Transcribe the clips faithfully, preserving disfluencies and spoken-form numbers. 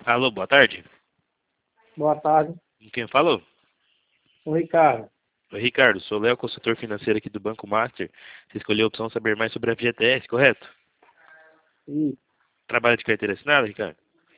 Alô, boa tarde. Boa tarde. Quem falou? O Ricardo. Oi, Ricardo. Sou o Léo, consultor financeiro aqui do Banco Master. Você escolheu a opção saber mais sobre a F G T S, correto? E Trabalha de carteira assinada, Ricardo?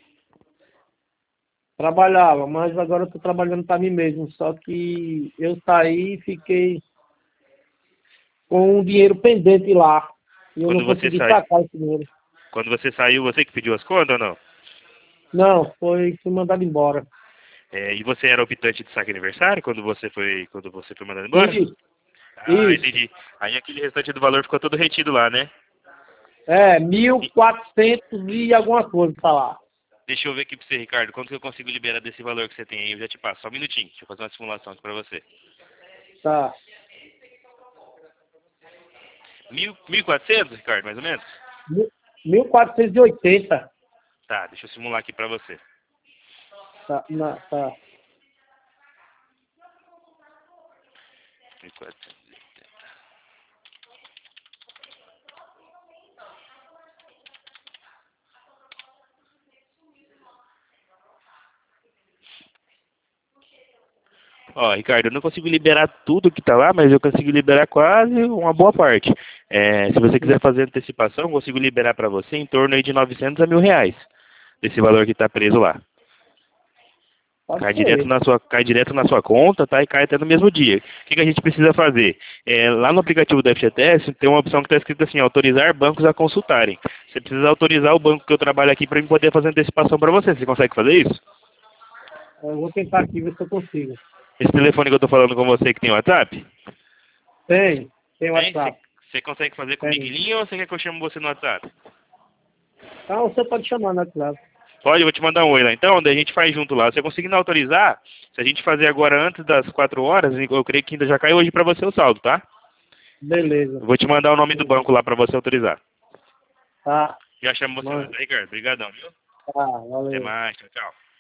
trabalhava, mas agora eu tô trabalhando para mim mesmo. Só que eu saí e fiquei com um dinheiro pendente lá. E eu Quando não você consegui sai, sacar esse dinheiro. quando você saiu, você que pediu as contas ou não? Não, foi fui mandado embora. É, e você era optante de saque aniversário quando você foi, quando você foi mandado embora? Isso, Ah, isso. entendi. Aí aquele restante do valor ficou todo retido lá, né? É, mil e E- quatrocentos e alguma coisa tá lá. Deixa eu ver aqui pra você, Ricardo. Quanto que eu consigo liberar desse valor que você tem aí? Eu já te passo. Só um minutinho. Deixa eu fazer uma simulação aqui pra você. Tá. Mil, mil e quatrocentos, Ricardo, mais ou menos? Mil- 1480. Tá, deixa eu simular aqui pra você. Tá, na, tá. mil e quatrocentos. Ó, Ricardo, eu não consigo liberar tudo que tá lá, mas eu consigo liberar quase uma boa parte. É, se você quiser fazer antecipação, eu consigo liberar para você em torno aí de novecentos a mil reais desse valor que tá preso lá. Pode Cai direto ser. na sua, cai direto na sua conta, tá? E cai até no mesmo dia. O que, que a gente precisa fazer? É, lá no aplicativo do F G T S tem uma opção que está escrita assim, autorizar bancos a consultarem. Você precisa autorizar o banco que eu trabalho aqui para eu poder fazer antecipação para você. Você consegue fazer isso? Eu vou tentar aqui ver se eu consigo. Esse telefone que eu tô falando com você que tem WhatsApp? Tem, tem Tem? Você WhatsApp. você consegue fazer comigo em Tem. linha ou você quer que eu chame você no WhatsApp? Então você pode chamar no WhatsApp. Pode, eu vou te mandar um oi lá. Então, daí a gente faz junto lá. Se você conseguir autorizar, se a gente fazer agora antes das quatro horas, eu creio que ainda já caiu hoje para você o saldo, tá? Beleza. Eu vou te mandar o nome do banco lá para você autorizar. Tá. Já chamo você lá, Mano. tá, Ricardo? Obrigadão, viu? Tá, Até valeu. mais, tchau, tchau.